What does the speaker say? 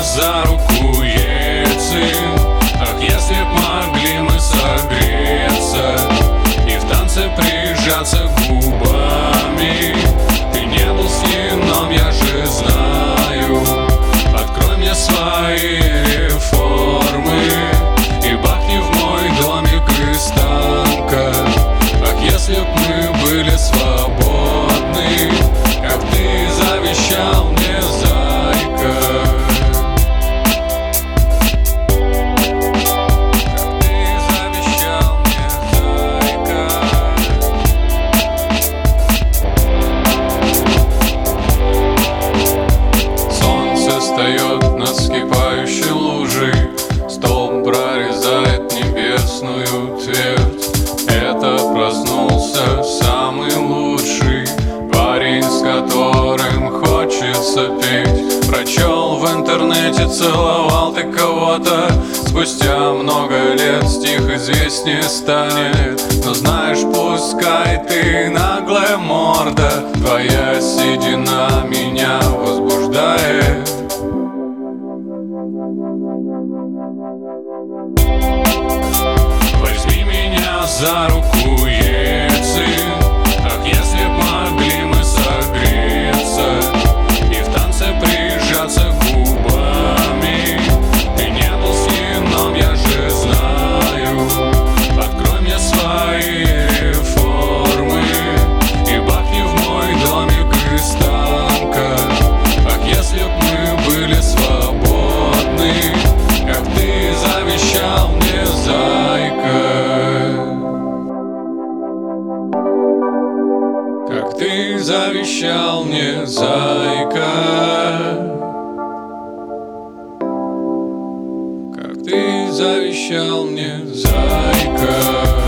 за руку едем. Ах, если б могли мы согреться и в танце прижаться губами. Ты не был сном, я же знаю. Открой мне свои реформы и бахни в мой домик из танка. Ах, если б мы были свободны, как ты завещал мне, зайка. Как ты завещал мне, зайка. Солнце встает над вскипающей лужей, столб прорезает небесную твердь. Это проснулся самый лучший парень, с которым хочется петь. Прочел в интернете, целовал ты кого-то. Спустя много лет стих известнее станет. Но знаешь, пускай ты наглая морда, твоя седина меня возбуждает. Возьми меня за руку, едем. Ах, если б могли мы согреться и в танце прижаться губами. Ты не был сном, я же знаю. Открой мне свои реформы и бахни в мой домик из танка. Ах, если б мы были свободны, как ты завещал мне, зайка. Как ты завещал мне, зайка. Как ты завещал мне, зайка.